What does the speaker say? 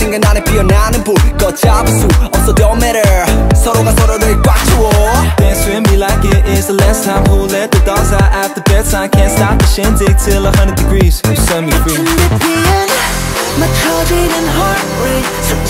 순간 안에 피어나는 불 걷잡을 수 없어 don't matter 서로가 서로를 꽉 채워 Dance with me like it is the last time. Who let the dogs out after bedtime? Can't stop the shindig till 100 degrees. You set me free. 맞춰지는 heart rate